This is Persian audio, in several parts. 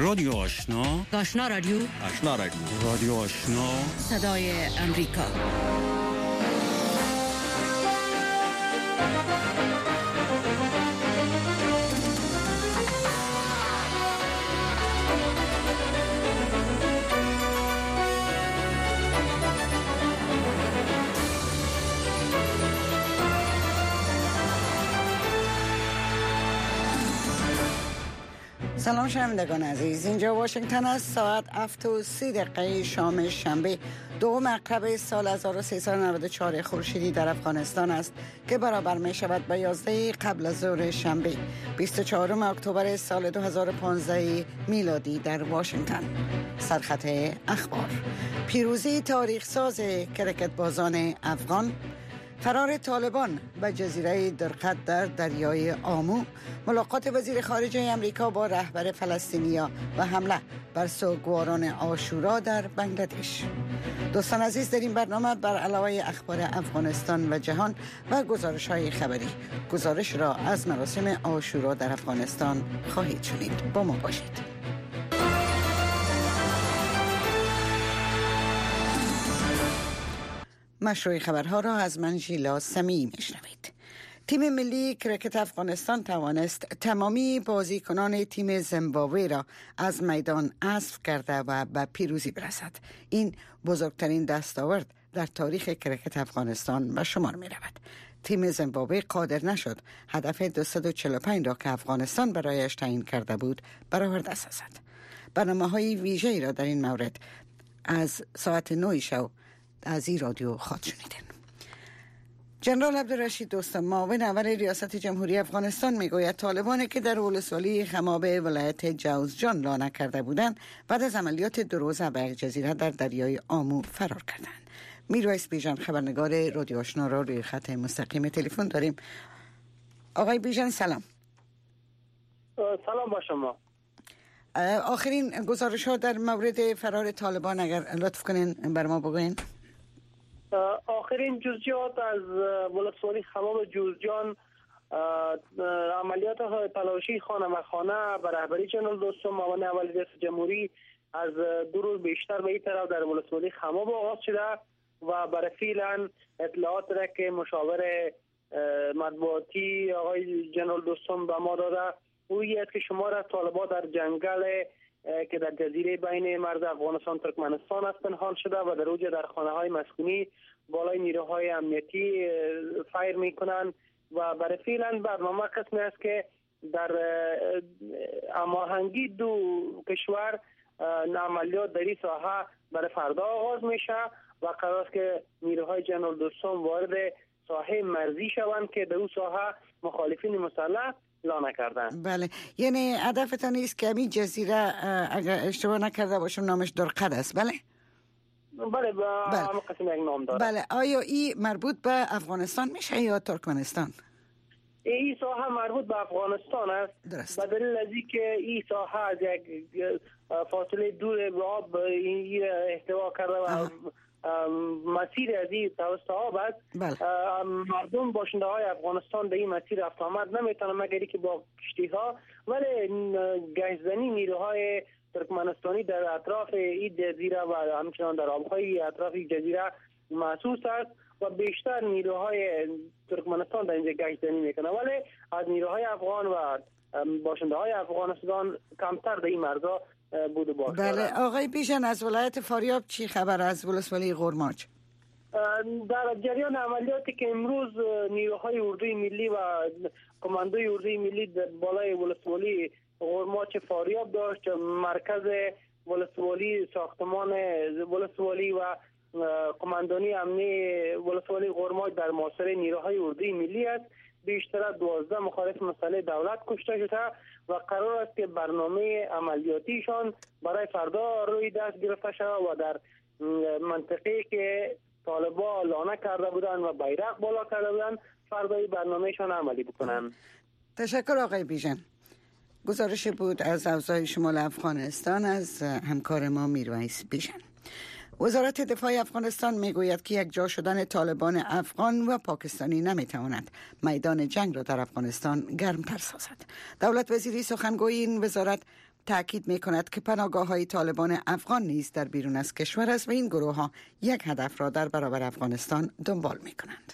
رادیو آشنا، آشنا رادیو، آشنا رادیو، رادیو آشنا، صدای امریکا. سلام شنوندگان عزیز، اینجا واشنگتن است. ساعت 7:30 شام شنبه دوم مغرب سال 1394 خورشیدی در افغانستان است که برابر می شود با 11 قبل از ظهر شنبه 24 اکتبر سال 2015 میلادی در واشنگتن. سرخط اخبار: پیروزی تاریخ ساز کرکت بازان افغان، فرار طالبان به جزیره درقد در دریای آمو، ملاقات وزیر خارجه امریکا با رهبر فلسطینیا و حمله بر سوگواران عاشورا در بنگلادش. دوستان عزیز، در این برنامه بر علاوه اخبار افغانستان و جهان و گزارش‌های خبری، گزارش را از مراسم عاشورا در افغانستان خواهید شنید. با ما باشید. مشروع خبرها را از من ژیلا سمیعی میشنوید. تیم ملی کرکت افغانستان توانست تمامی بازیکنان تیم زیمبابوه را از میدان حذف کرده و به پیروزی برسد. این بزرگترین دستاورد در تاریخ کرکت افغانستان به شمار می رود. تیم زیمبابوه قادر نشد هدف 245 را که افغانستان برایش تعیین کرده بود برآورده سازد. برنامه‌های ویژه‌ای را در این مورد از ساعت 9 شب از این رادیو خواهد شنیدین. جنرال عبدالرشید دوستم، معاون اول ریاست جمهوری افغانستان، میگوید طالبانی که در ولسوالی خماب ولایت جوزجان لانه کرده بودند بعد از عملیات 2 روزه به یک جزیره در دریای آمو فرار کردند. میرویس بیژن، خبرنگار رادیو آشنا را روی خط مستقیم تلفن داریم. آقای بیژن سلام. سلام با شما. آخرین گزارش ها در مورد فرار طالبان اگر لطف کنین بر ما بگوین. آخرین جزئیات از ولسوالی خمام جوزجان، عملیات تلاشی خانه و خانه به رهبری جنرال دوستم معاون اول ریاست جمهوری از 2 روز بیشتر به این طرف در ولسوالی خمام آغاز شده و برای فعلا اطلاعات را که مشاور مطبوعاتی آقای جنرال دوستم به ما داده اویی است که شمار از طالبان در جنگل که در جزیره بین مرز افغانستان ترکمنستان است پنهان شده و در اوج در خانه های مسکونی بالای نیروهای امنیتی فایر میکنند و برای فعلا برنامه قسمی است که در هماهنگی 2 کشور عملیات در این ساحه برای فردا آغاز میشه و قرار است که نیروهای جنرال دوستم وارد ساحه مرزی شوند که در اون ساحه مخالفین مسلح لانه کردن. بله، یعنی هدفتان است که این جزیره اگر اشتباه نکرده باشم نامش درقد است. بله بله، همه قسم یک نام داره. بله، آیا این مربوط به افغانستان میشه یا ترکمنستان؟ این ساحه مربوط به افغانستان است. درست. به دلیل از اینکه این ساحه از یک فاصله دور به آب این احتوا کرده و مسیر از این توسط آب است. مردم باشنده های افغانستان به این مسیر رفت آمد نمیتونن مگر که با کشتی ها، ولی گشتزنی نیروهای ترکمنستانی در اطراف این جزیره و همچنان در آبهای اطراف این جزیره محسوس است و بیشتر نیروهای ترکمنستان در اینجا گشتزنی میکنه، ولی از نیروهای افغان و باشنده های افغانستان کمتر در این مرزا بود و باش. بله آقای بیژن، از ولایت فاریاب چی خبر از ولسوالی غرماچ؟ در جریان عملیاتی که امروز نیروهای اردوی ملی و کماندوی اردوی ملی در بالای ولسوالی غرماچ فاریاب داشت، مرکز ولسوالی ساختمان ولسوالی و کماندانی امنی ولسوالی غرماچ در محاصره نیروهای اردوی ملی است. بیشتر از 12 مخالف مسلح دولت کشته شده و قرار است که برنامه عملیاتیشان برای فردا روی دست گرفته شود و در منطقه‌ای که طالبان لانه کرده بودند و بیرق بالا کرده بودند فردای برنامهشان عملی بکنند. تشکر آقای بیژن. گزارش بود از اوضاع شمال افغانستان از همکار ما میرویس بیژن. وزارت دفاع افغانستان میگوید که یک جا شدن طالبان افغان و پاکستانی نمیتواند میدان جنگ را در افغانستان گرمتر سازد. دولت وزیری سخنگوی این وزارت تأکید می کند که پناهگاه‌های طالبان افغان نیز در بیرون از کشور است و این گروه ها یک هدف را در برابر افغانستان دنبال می کنند.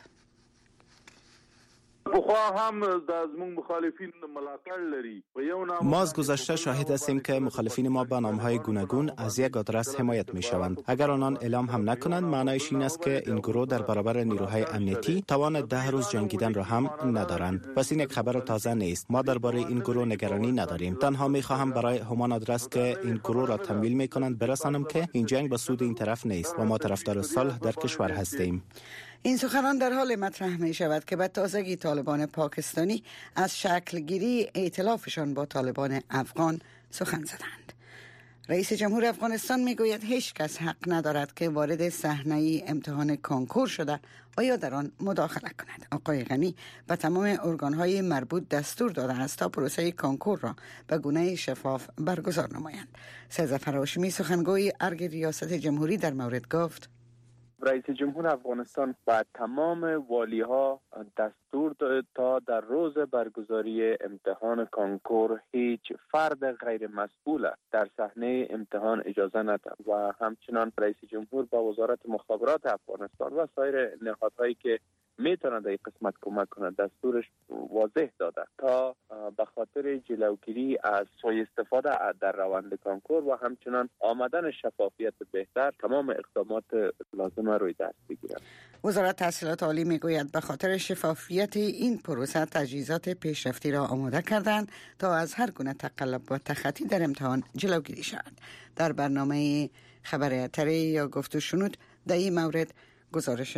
ما از گذشته شاهد هستیم که مخالفین ما به نام‌های گوناگون از یک آدرس حمایت می‌شوند. اگر آنان اعلام هم نکنند معنایش این است که این گروه در برابر نیروهای امنیتی توان 10 روز جنگیدن را هم ندارند. پس این یک خبر تازه نیست. ما درباره این گروه نگرانی نداریم. تنها می‌خواهم برای همان آدرس که این گروه را تمویل می‌کنند برسانم که این جنگ به سود این طرف نیست و ما طرفدار صلح در کشور هستیم. این سخنان در حال مطرح می شود که به تازگی طالبان پاکستانی از شکلگیری ائتلافشان با طالبان افغان سخن زدند. رئیس جمهور افغانستان می گوید هیچ کس حق ندارد که وارد صحنه امتحان کنکور شده آیا در آن مداخله کند. آقای غنی به تمام ارگانهای مربوط دستور داده است تا پروسه کنکور را به گونه شفاف برگزار نمایند. سیدظفر هاشمی سخنگوی ارگ ریاست جمهوری در مورد گفت: رئیس جمهور افغانستان با تمام والی ها دستور داد تا در روز برگزاری امتحان کنکور هیچ فرد غیر مسئول در صحنه امتحان اجازه ندهد و همچنان رئیس جمهور با وزارت مخابرات افغانستان و سایر نهادهایی که میتونند در این قسمت کمک کنند دستورش واضح داده تا به خاطر جلوگیری از سوء استفاده در روند کنکور و همچنان آمدن شفافیت بهتر تمام اقدامات لازمه روی دست بگیرند. وزارت تحصیلات عالی میگوید به خاطر شفافیت این پروسه تجهیزات پیشرفتی را آماده کردند تا از هر گونه تقلب و تخطی در امتحان جلوگیری شود. در برنامه خبر تری یا گفت و شنود در این مورد گزارش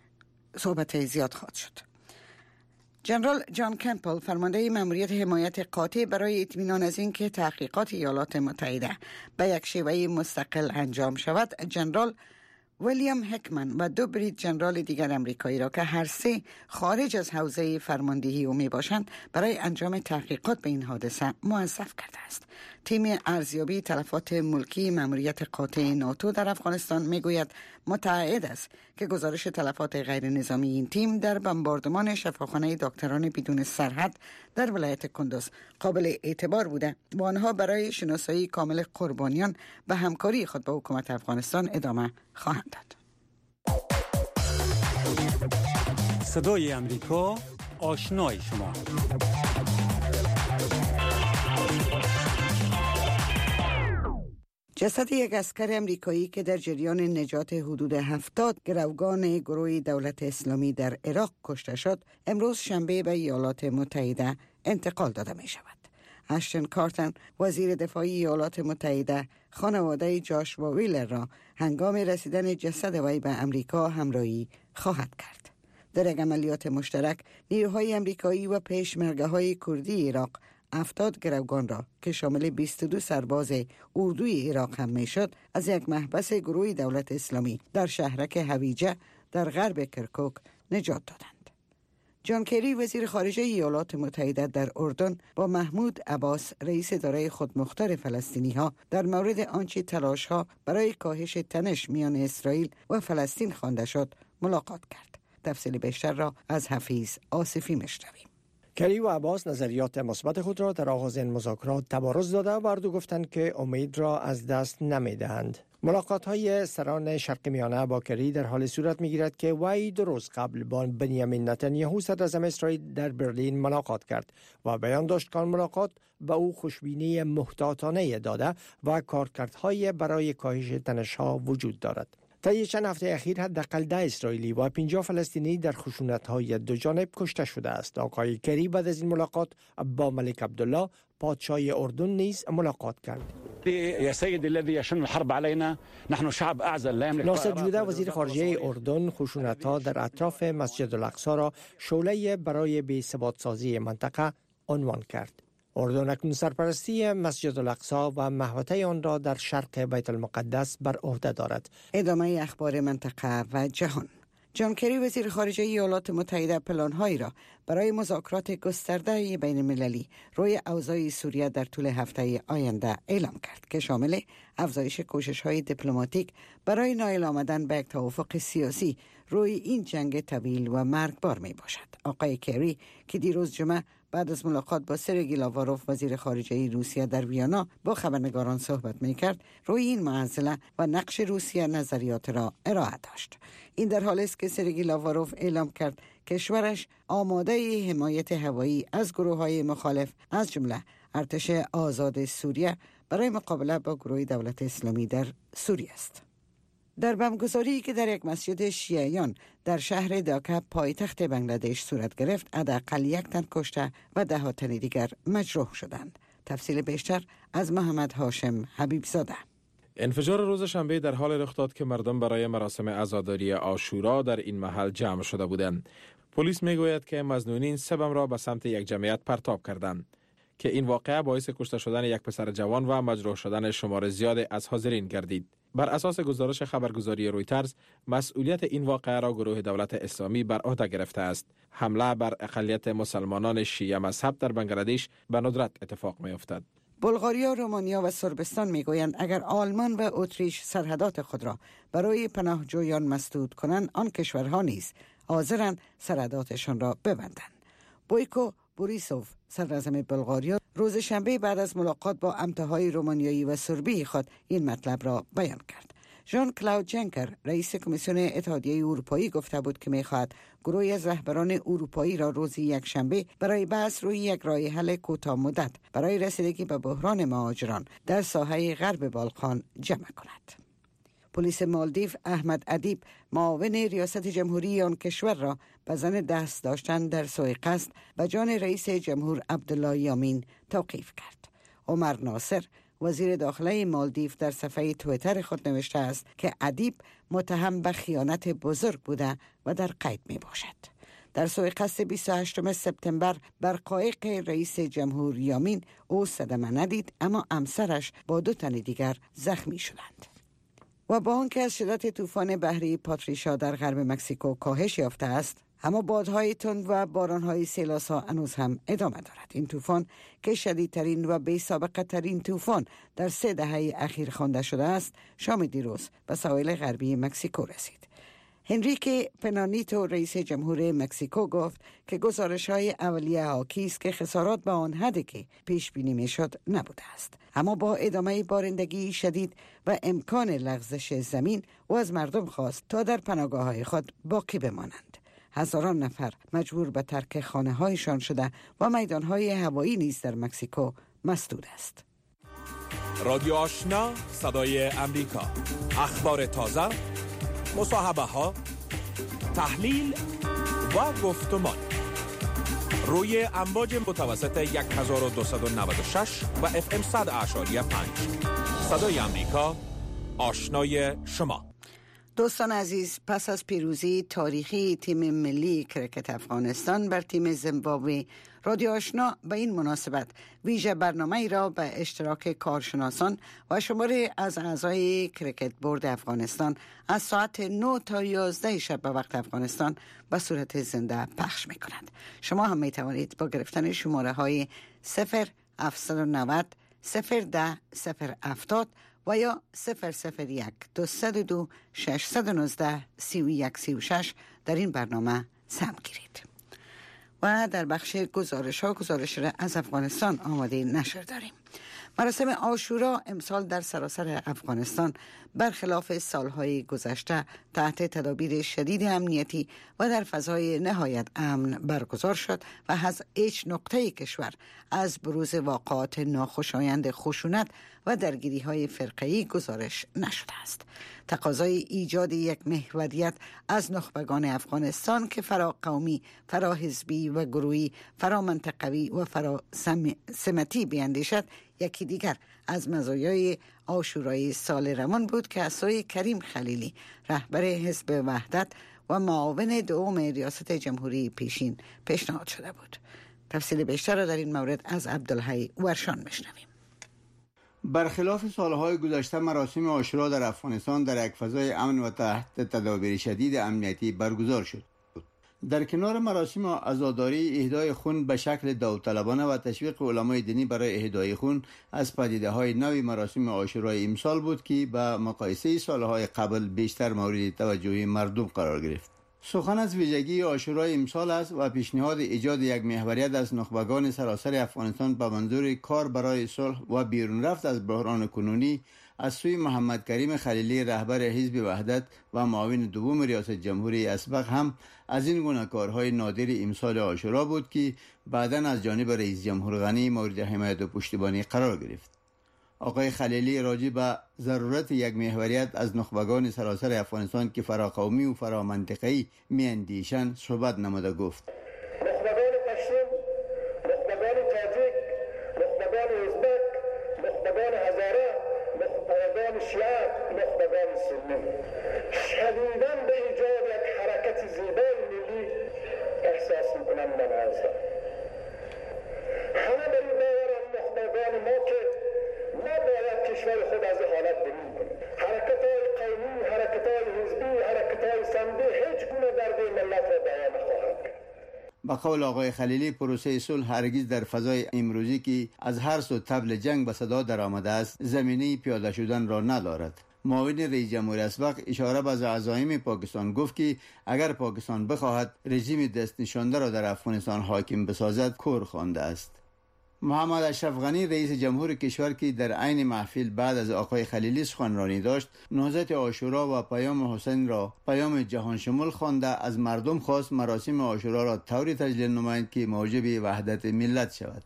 صحبت زیاد خواهد شد. جنرال جان کمپل فرمانده مأموریت حمایت قاطع برای اطمینان از اینکه تحقیقات ایالات متحده به یک شیوه مستقل انجام شود، جنرال ویلیام هکمن و 2 بریگادیر جنرال دیگر امریکایی را که هر سه خارج از حوزه فرماندهی او می باشند برای انجام تحقیقات به این حادثه موظف کرده است. تیم ارزیابی تلفات ملکی مأموریت قاطع ناتو در افغانستان می گوید متعهد است که گزارش تلفات غیر نظامی این تیم در بمباردمان شفاخانه دکتران بدون سرحد در ولایت کندوز قابل اعتبار بوده و آنها برای شناسایی کامل قربانیان و همکاری خود با حکومت افغانستان ادامه خواهند داد. صدای امریکا، آشنای شما. جسد یک اسکر امریکایی که در جریان نجات حدود 70 گروگان گروه دولت اسلامی در عراق کشته شد، امروز شنبه به ایالات متحده انتقال داده می شود. اشتن کارتر وزیر دفاع ایالات متحده خانواده جاشوا ویلر را هنگام رسیدن جسد وی به امریکا همراهی خواهد کرد. در یک عملیات مشترک نیروهای امریکایی و پیشمرگه‌های کردی عراق 70 گروگان را که شامل 22 سرباز اردوی عراق هم میشد از یک محبس گروه دولت اسلامی در شهرک هویجه در غرب کرکوک نجات دادند. جان کری وزیر خارجه ایالات متحده در اردن با محمود عباس رئیس اداره خودمختار فلسطینی ها در مورد آنچه تلاش ها برای کاهش تنش میان اسرائیل و فلسطین خوانده شد ملاقات کرد. تفصیل بیشتر را از حفیظ آصفی میشنویم. کری و عباس نظریات مثبت خود را در آغاز این مذاکرات تبارز داده و هر دو گفتند که امید را از دست نمی‌دهند. ملاقات‌های سران شرق میانه با کری در حال صورت می‌گیرد که وی 2 روز قبل با بنیامین نتانیاهو صدراعظم اسرائیل در برلین ملاقات کرد و بیان داشت که ملاقات به او خوشبینی محتاطانه داده و کارکردهای برای کاهش تنش‌ها وجود دارد. طی چند هفته اخیر حداقل 10 اسرائیلی و 50 فلسطینی در خشونت‌های دو جانب کشته شده است. آقای کری بعد از این ملاقات با ملک عبدالله پادشاه اردن نیز ملاقات کرد. يا سيدي الذي يشن الحرب علينا نحن شعب اعزل لا يملك. ناصر جوده وزیر خارجه اردن خشونت‌ها در اطراف مسجد الاقصی را شعله برای بی‌ثبات سازی منطقه عنوان کرد. اردن اکنون سرپرستی مسجد الاقصی و محوطه آن را در شرق بیت المقدس بر عهده دارد. ادامه اخبار منطقه و جهان. جان کری وزیر خارجه ایالات متحده پلان‌هایی را برای مذاکرات گسترده بین المللی روی اوضاع سوریه در طول هفته آینده اعلام کرد که شامل افزایش کوشش‌های دیپلماتیک برای نائل آمدن به یک توافق سیاسی روی این جنگ طویل و مرگبار می باشد. آقای کری که دیروز جمعه بعد از ملاقات با سرگئی لاواروف وزیر خارجه روسیه در ویانا با خبرنگاران صحبت می‌کرد، روی این معضله و نقش روسیه نظریات را ارائه داشت. این در حالی است که سرگئی لاواروف اعلام کرد کشورش آماده حمایت هوایی از گروه‌های مخالف از جمله ارتش آزاد سوریه برای مقابله با گروه دولت اسلامی در سوریه است. در بمبگذاری که در یک مسجد شیعیان در شهر داکا پایتخت بنگلادش صورت گرفت، حداقل 1 تن کشته و 10 تن دیگر مجروح شدند. تفصیل بیشتر از محمد هاشم حبیبزاده. انفجار روز شنبه در حال رخ داد که مردم برای مراسم عزاداری عاشورا در این محل جمع شده بودند. پلیس میگوید که مظنونین 3 بم را به سمت یک جمعیت پرتاب کردند که این واقعه باعث کشته شدن یک پسر جوان و مجروح شدن شمار زیادی از حاضرین گردید. بر اساس گزارش خبرگزاری رویترز، مسئولیت این واقعه را گروه دولت اسلامی بر عهده گرفته است. حمله بر اقلیت مسلمانان شیعه مذهب در بنگلادش به ندرت اتفاق می‌افتد. بلغاریا، رومانیا و صربستان میگویند اگر آلمان و اتریش سرحدات خود را برای پناهجویان مسدود کنند، آن کشورها نیز حاضرند سرحداتشان را ببندند. بویکو بوریسوف، صدراعظم بلغاریا، روز شنبه بعد از ملاقات با امتهای رومانیایی و سربی خود این مطلب را بیان کرد. ژان کلاود جنکر، رئیس کمیسیون اتحادیه اروپایی، گفته بود که می‌خواهد گروهی از رهبران اروپایی را روز یکشنبه برای بحث روی یک راه حل کوتاه مدت برای رسیدگی به بحران مهاجران در ساحه غرب بالقان جمع کند. پلیس مالدیو احمد ادیب، معاون ریاست جمهوری آن کشور، را به زن دست داشتن در سوء قصد به جان رئیس جمهور عبدالله یامین توقیف کرد. عمر ناصر، وزیر داخله مالدیو، در صفحه توییتر خود نوشته است که ادیب متهم به خیانت بزرگ بوده و در قید می باشد. در سوء قصد 28 سپتامبر بر قایق رئیس جمهور یامین او صدمه ندید، اما همسرش با 2 تن دیگر زخمی شدند. و با آنکه از شدت طوفان بحری پاتریشا در غرب مکزیکو کاهش یافته است، اما بادهای تند و بارانهای سیلاسا هنوز هم ادامه دارد. این طوفان که شدیدترین و بی سابقه ترین طوفان در 3 دهه اخیر خوانده شده است، شام دیروز به سواحل غربی مکزیکو رسید. هنریکه پنانیتو، رئیس جمهور مکزیکو، گفت که گزارش‌های اولیه حاکی است که خسارات به آن حدی که پیش بینی می‌شد نبوده است. اما با ادامه بارندگی شدید و امکان لغزش زمین، او از مردم خواست تا در پناهگاه‌های خود باقی بمانند. هزاران نفر مجبور به ترک خانه‌هایشان شده و میدان‌های هوایی نیز در مکزیکو مسدود است. رادیو آشنا، صدای امریکا، اخبار تازه، مصاحبه ها، تحلیل و گفتمان روی امواج متوسط 1296 و FM 100.5. صدای امریکا، آشنای شما. دوستان عزیز، پس از پیروزی تاریخی تیم ملی کرکت افغانستان بر تیم زیمبابوه، رادیو آشنا به این مناسبت ویژه برنامه‌ای را به اشتراک کارشناسان و شماری از اعضای کرکت بورد افغانستان از ساعت 9 تا 11 شب به وقت افغانستان به صورت زنده پخش می‌کند. شما هم می‌توانید با گرفتن شماره‌های 0790 010 070 و یا 001 202 619 3136 در این برنامه سهم گیرید. و در بخش گزارش را از افغانستان آماده نشر داریم. مراسم عاشورا امسال در سراسر افغانستان برخلاف سالهای گذشته تحت تدابیر شدید امنیتی و در فضای نهایت امن برگزار شد و از هیچ نقطه کشور از بروز واقعات ناخوشایند خشونت و درگیری‌های فرقه‌ای گزارش نشده است. تقاضای ایجاد یک محوریت از نخبگان افغانستان که فرا قومی، فرا حزبی و گروهی، فرا منطقوی و فرا سمتی بیندیشد، یکی دیگر از مزایای عاشورای سال روان بود که از سوی کریم خلیلی، رهبر حزب وحدت و معاون دوم ریاست جمهوری پیشین پیشنهاد شده بود. تفصیل بیشتر را در این مورد از عبدالحی ورشان میشنویم. برخلاف سالهای گذشته مراسم عاشورا در افغانستان در یک فضای امن و تحت تدابیر شدید امنیتی برگزار شد. در کنار مراسم عزاداری، اهدای خون به شکل داوطلبانه و تشویق علمای دینی برای اهدای خون از پدیده‌های نوی مراسم عاشورای امسال بود که با مقایسه سالهای قبل بیشتر مورد توجه مردم قرار گرفت. سخن از ویژگی عاشورای امسال است و پیشنهاد ایجاد یک محوریت از نخبگان سراسر افغانستان به منظور کار برای صلح و بیرون رفت از بحران کنونی از سوی محمد کریم خلیلی رهبر حزب وحدت و معاون دوم ریاست جمهوری اسبق هم از این گونه کارهای نادر امسال عاشورا بود که بعداً از جانب رئیس جمهور غنی مورد حمایت و پشتیبانی قرار گرفت. آقای خلیلی راجع به ضرورت یک محوریت از نخبگان سراسر افغانستان که فراقومی و فرامنطقه‌ای میاندیشند صحبت نموده گفت: نخبگان پشتون، نخبگان تاجیک، نخبگان ازبک، نخبگان هزاره، نخبگان شیعه، نخبگان سنی شدیداً به ایجاد یک حرکت زیبای ملی احساس میکنند. من هستم همه بر این باورم نخبگان ما که نباید کشور خود از حالت بیرون کنیم. حرکت‌های قومی، حرکت‌های حزبی، حرکت‌های سمتی هیچ گونه درد ملت را دوام نخواهد کرد. با قول آقای خلیلی پروسه صلح هرگز در فضای امروزی که از هر سو طبل جنگ به صدا در آمده است زمینه پیاده شدن را ندارد. معاون رئیس جمهور اسبق اشاره به عزایم پاکستان گفت که اگر پاکستان بخواهد رژیم دست نشانده را در افغانستان حاکم بسازد کور خوانده است. محمد اشرف غنی رئیس جمهور کشور که در عین محفل بعد از آقای خلیلی سخنرانی داشت، نهضت عاشورا و پیام حسین را پیام جهان شمول خوانده از مردم خواست مراسم عاشورا را طوری تجلیل نمایند که موجب وحدت ملت شود.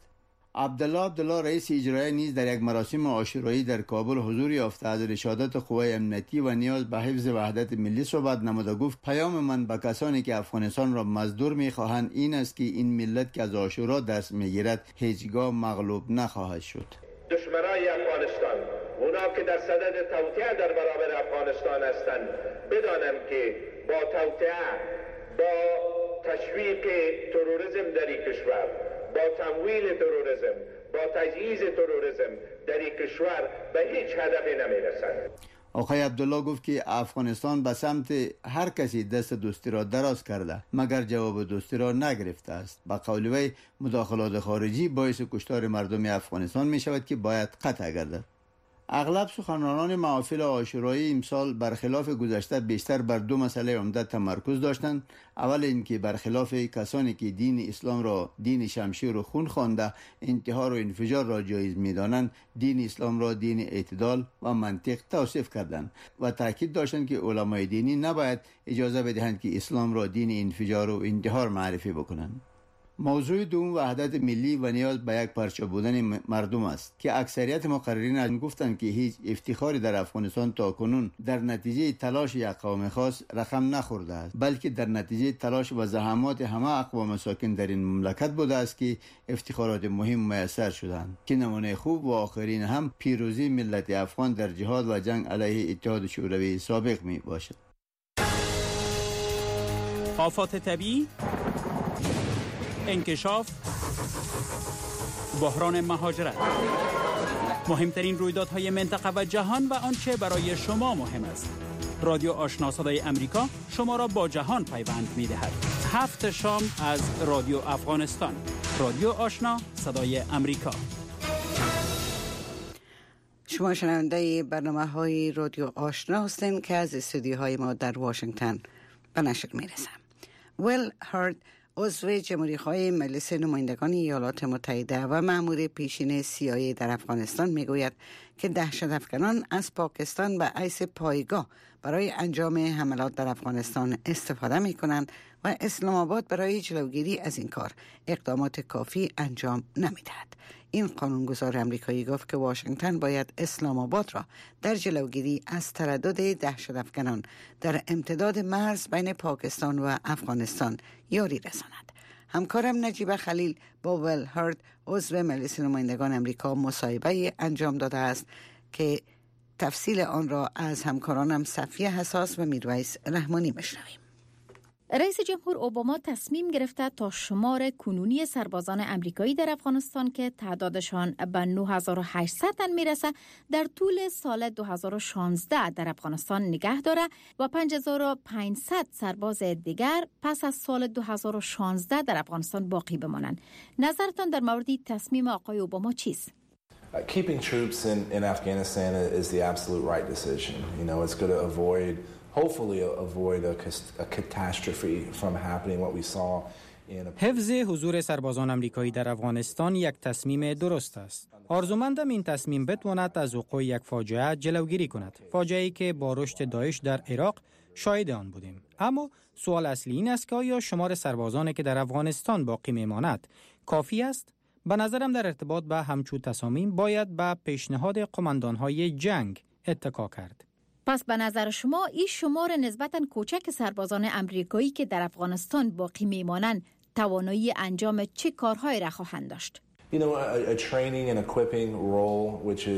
عبدالله رئیس اجرایی نیز در یک مراسم عاشورایی در کابل حضور یافته از ارشادات قوای امنیتی و نیاز به حفظ وحدت ملی صحبت نموده گفت: پیام من به کسانی که افغانستان را مزدور می‌خواهند این است که این ملت که از عاشورا درس می‌گیرد هیچگاه مغلوب نخواهد شد. دشمنای افغانستان، اونا که در صدد توطئه در برابر افغانستان هستند، بدانند که با توطئه، با تشویق تروریسم در این کشور، با تمویل تروریسم، با تجهیز تروریسم در این کشور به هیچ هدفی نمیرسند. آقای عبدالله گفت که افغانستان به سمت هر کسی دست دوستی را دراز کرده مگر جواب دوستی را نگرفته است. به قول وی مداخلات خارجی باعث کشتار مردم افغانستان می شود که باید قطع گردد. اغلب سخنرانان محافل عاشورایی امسال برخلاف گذشته بیشتر بر دو مسئله عمده تمرکز داشتند. اول اینکه برخلاف کسانی که دین اسلام را دین شمشیر و خون خوانده انتحار و انفجار را جایز می‌دانند، دین اسلام را دین اعتدال و منطق توصیف کردند و تاکید داشتند که علمای دینی نباید اجازه بدهند که اسلام را دین انفجار و انتحار معرفی بکنند. موضوع دوم وحدت ملی و نیاز به یک پارچه بودن مردم است که اکثریت مقررین از گفتند که هیچ افتخاری در افغانستان تاکنون در نتیجه تلاش یک قوم خاص رقم نخورده است، بلکه در نتیجه تلاش و زحمات همه اقوام ساکن در این مملکت بوده است که افتخارات مهم میسر شدند که نمونه خوب و آخرین هم پیروزی ملت افغان در جهاد و جنگ علیه اتحاد شوروی سابق می باشد. آفات طبیعی، انکشاف، بحران مهاجرت، مهمترین رویدادهای منطقه و جهان و آنچه برای شما مهم است. رادیو آشنا صدای امریکا شما را با جهان پیوند می‌دهد. 7 شام از رادیو افغانستان. رادیو آشنا صدای امریکا. شما شنونده برنامه‌های رادیو آشنا هستین که از استودیوهای ما در واشنگتن به نشر می‌رسند. ویل هارد، عضو جمهوری‌خواه مجلس نمایندگان ایالات متحده و مأمور پیشین CIA در افغانستان میگوید که دهشت‌افکنان از پاکستان به حیث پایگاه برای انجام حملات در افغانستان استفاده می‌کنند و اسلام آباد برای جلوگیری از این کار اقدامات کافی انجام نمی‌دهد. این قانونگذار امریکایی گفت که واشنگتن باید اسلام آباد را در جلوگیری از تردد دهشت‌افکنان در امتداد مرز بین پاکستان و افغانستان یاری رساند. همکارم نجیب خلیل با ویل هارد، عضو مجلس نمایندگان امریکا، مصاحبه انجام داده است که تفصیل آن را از همکارانم صفیه حساس و میرویس رحمانی بشنویم. رئیس جمهور اوباما تصمیم گرفته تا شمار کنونی سربازان امریکایی در افغانستان که تعدادشان به 9800 تن میرسه در طول سال 2016 در افغانستان نگه داره و 5500 سرباز دیگر پس از سال 2016 در افغانستان باقی بمانند. نظرتان در مورد تصمیم آقای اوباما چیست؟ Keeping troops in Afghanistan is the absolute right decision. You know, it's going to avoid hopefully avoid a catastrophe from happening. What we saw حفظ حضور سربازان آمریکایی در افغانستان یک تصمیم درست است. آرزومندم این تصمیم بتواند از وقوع یک فاجعه جلوگیری کند. فاجعه‌ای که با رشد داعش در عراق شاهد آن بودیم. اما سوال اصلی این است که آیا شمار سربازانی که در افغانستان باقی میماند کافی است؟ به نظرم در ارتباط به همچون تصامیم باید به پیشنهاد قماندان‌های جنگ اتکا کرد. پس به نظر شما این شمار نسبتاً کوچک سربازان آمریکایی که در افغانستان باقی میمانند توانایی انجام چه کارهایی را خواهند داشت؟ You know, a training and equipping role,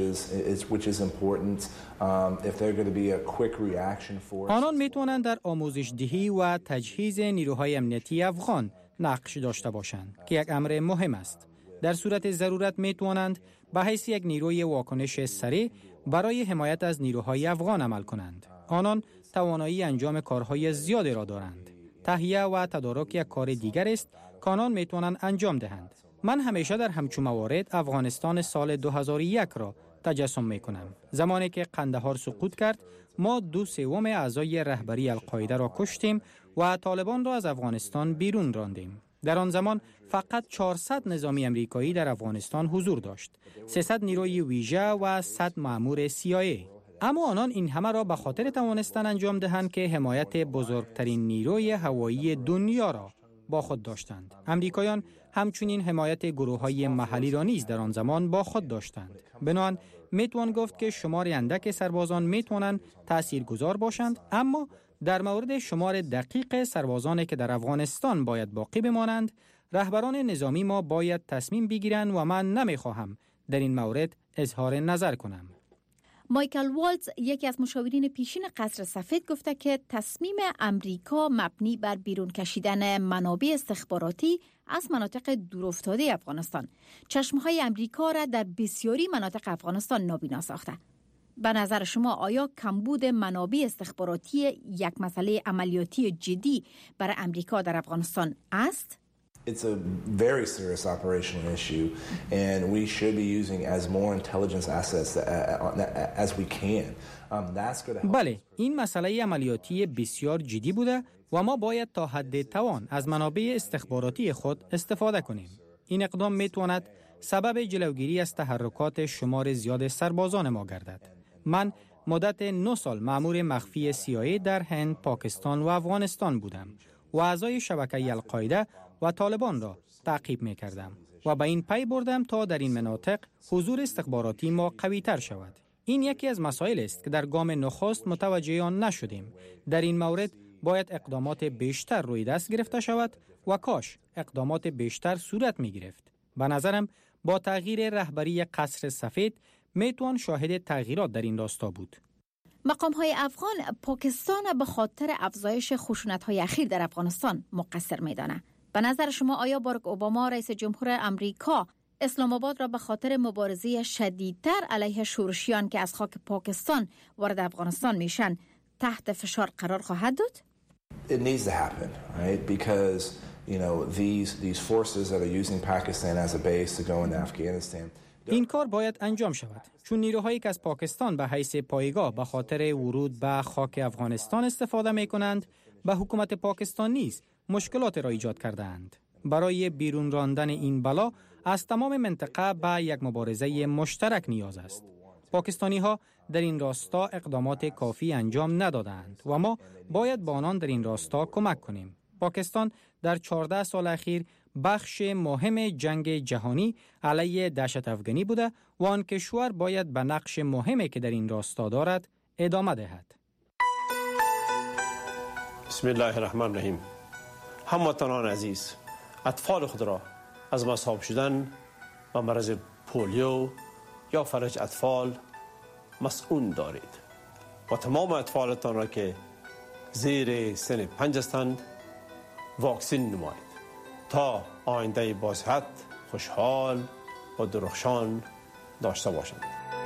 which is important. If they're going to be a quick reaction force. آنان میتوانند در آموزش دهی و تجهیز نیروهای امنیتی افغان نقش داشته باشند که یک امر مهم است. در صورت ضرورت میتوانند به حیث یک نیروی واکنش سریع برای حمایت از نیروهای افغان عمل کنند. آنان توانایی انجام کارهای زیادی را دارند. تهیه و تدارک یک کار دیگر است که آنان میتوانند انجام دهند. من همیشه در همچون موارد افغانستان سال 2001 را تجسم میکنم. زمانی که قندهار سقوط کرد، ما 2/3 اعضای رهبری القاعده را کشتیم و طالبان را از افغانستان بیرون راندیم. در آن زمان فقط 400 نظامی امریکایی در افغانستان حضور داشت، 300 نیروی ویژه و 100 مأمور CIA. اما آنان این همه را به خاطر توانستن انجام دهند که حمایت بزرگترین نیروی هوایی دنیا را با خود داشتند. امریکایان همچنین حمایت گروه‌های محلی را نیز در آن زمان با خود داشتند. بنابراین میتوان گفت که شمار اندک سربازان میتوانند تاثیرگذار باشند، اما در مورد شمار دقیق سربازانی که در افغانستان باید باقی بمانند، رهبران نظامی ما باید تصمیم بگیرند و من نمیخواهم در این مورد اظهار نظر کنم. مایکل والتز، یکی از مشاورین پیشین قصر سفید، گفته که تصمیم امریکا مبنی بر بیرون کشیدن منابع استخباراتی از مناطق دورافتاده افغانستان چشمهای امریکا را در بسیاری مناطق افغانستان نابینا ساخته. به نظر شما آیا کمبود منابع استخباراتی یک مسئله عملیاتی جدی برای امریکا در افغانستان است؟ It's a very serious operational issue, and we should be using as more intelligence assets as we can. That's going to help. بله، این مسئله عملیاتی بسیار جدی بوده و ما باید تا حد توان از منابع استخباراتی خود استفاده کنیم. این اقدام میتواند سبب جلوگیری از تحرکات شمار زیاد سربازان ما گردد. من مدت 9 سال مأمور مخفی CIA در هند، پاکستان و افغانستان بودم و اعضای شبکه القاعده و طالبان را تعقیب می کردم و به این پی بردم تا در این مناطق حضور استخباراتی ما قوی تر شود. این یکی از مسائل است که در گام نخست متوجه آن نشدیم. در این مورد باید اقدامات بیشتر روی دست گرفته شود و کاش اقدامات بیشتر صورت می گرفت. به نظرم با تغییر رهبری قصر سفید میتوان شاهد تغییرات در این راستا بود. مقام‌های افغان پاکستان به خاطر افزایش خشونت‌های اخیر در افغانستان مقصر می‌دانند. به نظر شما آیا باراک اوباما رئیس جمهور امریکا اسلام آباد را به خاطر مبارزه شدیدتر علیه شورشیان که از خاک پاکستان وارد افغانستان میشن تحت فشار قرار خواهد داد؟ It needs to happen, right? Because, you know, these forces that are using Pakistan as a base to go into Afghanistan. این کار باید انجام شود، چون نیروهایی که از پاکستان به حیث پایگاه به خاطر ورود به خاک افغانستان استفاده می کنند، به حکومت پاکستان نیز مشکلات را ایجاد کرده اند. برای بیرون راندن این بلا از تمام منطقه به یک مبارزه مشترک نیاز است. پاکستانی ها در این راستا اقدامات کافی انجام ندادند و ما باید با آنان در این راستا کمک کنیم. پاکستان در 14 سال اخیر بخش مهم جنگ جهانی علیه دهشت افغانی بوده و آن کشور باید به نقش مهمی که در این راستا دارد ادامه دهد. بسم الله الرحمن الرحیم. هموطنان عزیز، اطفال خود را از مصاب شدن و مرض پولیو یا فلج اطفال مسئول دارید و تمام اطفالتان را که زیر سن 5 هستند واکسین نمایید تا آینده با صحت، خوشحال و درخشان داشته باشند.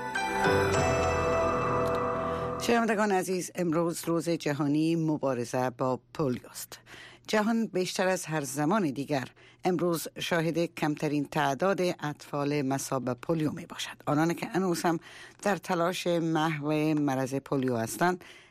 شنوندگان عزیز، امروز روز جهانی مبارزه با پولیو است. جهان بیشتر از هر زمان دیگر امروز شاهد کمترین تعداد اطفال مصاب پولیو می باشد. آنانی که هنوز هم در تلاش محو مرض پولیو هستند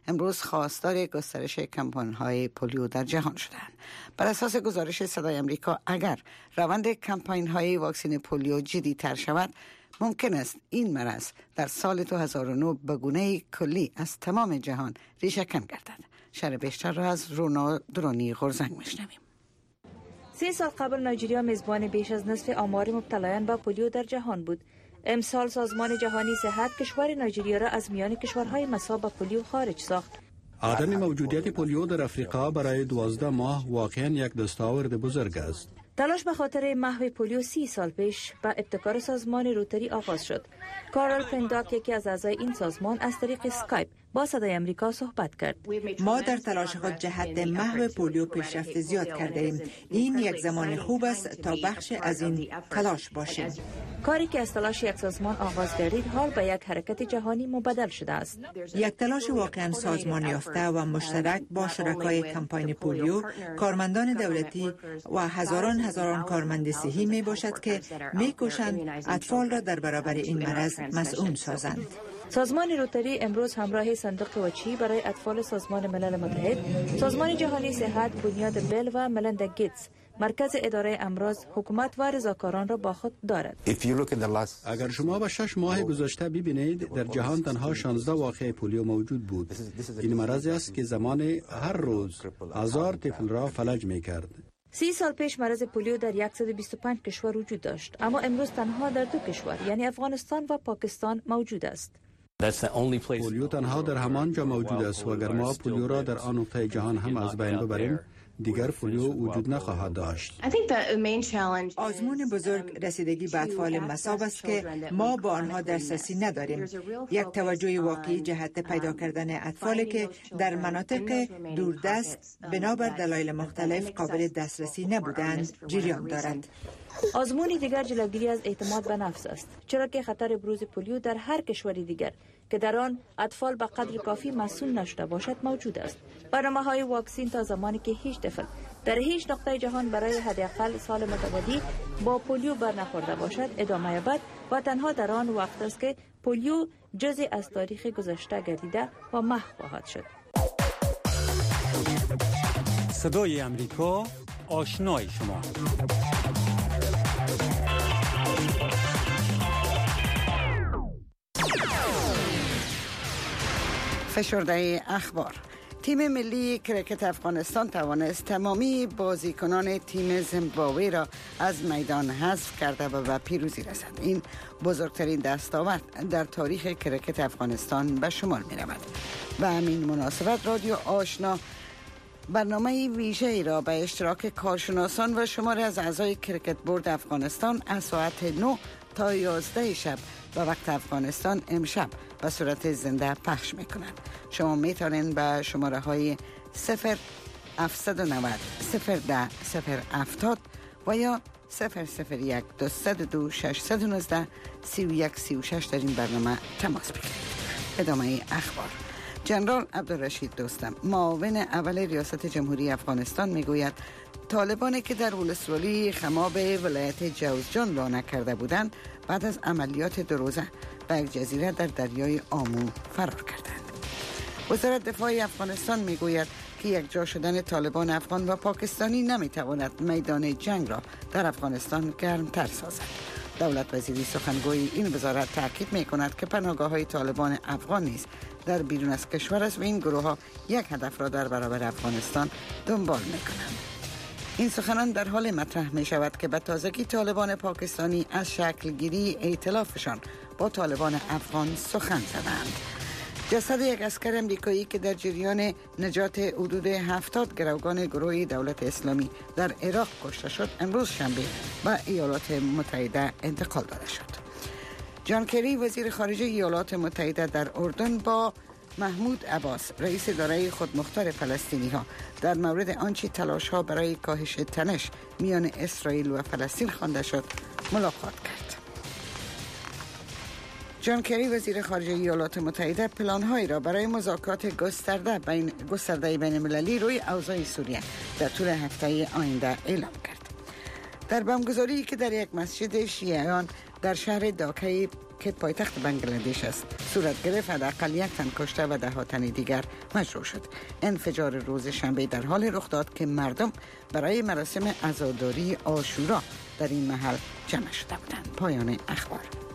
امروز خواستار گسترش کمپاین‌های پولیو در جهان شدند. بر اساس گزارش صدای امریکا، اگر روند کمپاین‌های واکسن پولیو جدی‌تر شود، ممکن است این مرض در سال 2009 به گونه کلی از تمام جهان ریشه‌کن گردد. شرح بیشتر را از رونا درونی غرزنگ میشنویم. 3 سال قبل نایجریا میزبان بیش از نصف آمار مبتلایان به پولیو در جهان بود. امسال سازمان جهانی صحت کشور نایجریا را از میان کشورهای مصاب به پولیو خارج ساخت. عدم موجودیت پولیو در افریقا برای 12 ماه واقعا یک دستاورد بزرگ است. تلاش به خاطر محو پولیو 30 سال پیش به ابتکار سازمان روتری آغاز شد. کارل پنداک، یکی از اعضای این سازمان، از طریق اسکایپ با صدای امریکا صحبت کرد. ما در تلاش خود جهت محو پولیو پیشرفت زیاد کرده ایم. این یک زمان خوب است تا بخش از این تلاش باشیم. کاری که از تلاش یک سازمان آغاز گردید حال به یک حرکت جهانی مبدل شده است. یک تلاش واقعا سازمان یافته و مشترک با شرکای کمپاین پولیو، کارمندان دولتی و هزاران کارمند صحی می باشد که می کوشند اطفال را در برابر این مرض مسئول سازند. سازمان روتری امروز همراه صندوق وچی برای اطفال سازمان ملل متحد، سازمان جهانی صحت، بنیاد بیل و ملندا گیتس، مرکز اداره امراض، حکومت و رضاکاران را با خود دارد. اگر شما به 6 ماه گذشته ببینید، در جهان تنها 16 واقعه پولیو موجود بود. این مرضی است که زمان هر روز 1000 طفل را فلج می کرد. 30 سال پیش مرض پولیو در 125 کشور وجود داشت، اما امروز تنها در 2 کشور یعنی افغانستان و پاکستان موجود است. پولیو تنها در همان جا موجود است و اگر ما پولیو را در آن نقطه جهان هم از بین ببریم، دیگر پولیو وجود نخواهد داشت. آزمون بزرگ رسیدگی به اطفال مصاب است که ما با آنها دسترسی نداریم. یک توجه واقعی جهت پیدا کردن اطفالی که در مناطق دوردست بنابر دلایل مختلف قابل دسترسی نبودند جریان دارد. آزمونی دیگر جلوگیری از اعتماد به نفس است، چرا که خطر بروز پولیو در هر کشوری دیگر که در آن اطفال به قدر کافی مسئول نشده باشد موجود است. برنامه‌های واکسین تا زمانی که هیچ طفل در هیچ نقطه جهان برای حداقل سال متمادی با پولیو برنخورده باشد ادامه یابد و تنها در آن وقت است که پولیو جزئی از تاریخ گذشته گردیده و محو خواهد شد. صدای امریکا، آشنای شما. فشرده اخبار. تیم ملی کرکت افغانستان توانست تمامی بازیکنان تیم زیمبابوه را از میدان حذف کرده و به پیروزی رسد. این بزرگترین دستاورد در تاریخ کرکت افغانستان به شمار می رود. به همین مناسبت رادیو آشنا برنامه ویژه‌ای را به اشتراک کارشناسان و شماری از اعضای کرکت بورد افغانستان از ساعت 9 تا 11 شب به وقت افغانستان امشب به صورت زنده پخش میکنند. شما میتونید به شماره های 0790 010 070 و یا 001 202 619 3136 در این برنامه تماس بگیرید. ادامه اخبار. جنرال عبدالرشید دوستم، معاون اول ریاست جمهوری افغانستان میگوید طالبانی که در ولسوالی خماب ولایت جوزجان لانه کرده بودند بعد از عملیات 2 روزه به یک جزیره در دریای آمو فرار کردند. وزارت دفاع افغانستان میگوید که یک جا شدن طالبان افغان و پاکستانی نمیتواند میدان جنگ را در افغانستان گرمتر سازد. دولت وزیری سخنگوی این وزارت تاکید میکند که پناهگاه‌های طالبان افغان نیز در بیرون از کشور است و این گروه ها یک هدف را در برابر افغانستان دنبال میکنند. این سخنان در حال مطرح می شود که به تازگی طالبان پاکستانی از شکلگیری ائتلافشان با طالبان افغان سخن زدند. جسد یک اسکر امریکایی که در جریان نجات حدود 70 گروگان گروه دولت اسلامی در عراق کشته شد امروز شنبه به ایالات متحده انتقال داده شد. جان کری وزیر خارجه ایالات متحده در اردن با محمود عباس رئیس اداره خودمختار فلسطینی ها در مورد آنچه تلاش ها برای کاهش تنش میان اسرائیل و فلسطین خوانده شد ملاقات کرد. جان کری وزیر خارجه ایالات متحده پلان‌هایی را برای مذاکرات گسترده بین المللی روی اوضاع سوریه در طول هفته آینده اعلام کرد. در بمبگذاری که در یک مسجد شیعیان در شهر داکه که پایتخت بنگلادش است صورت گرفت، حداقل 1 تن کشته و 10 تن دیگر مجروح شد. انفجار روز شنبه در حال رخ داد که مردم برای مراسم عزاداری عاشورا در این محل جمع شده بودند. پایان اخبار.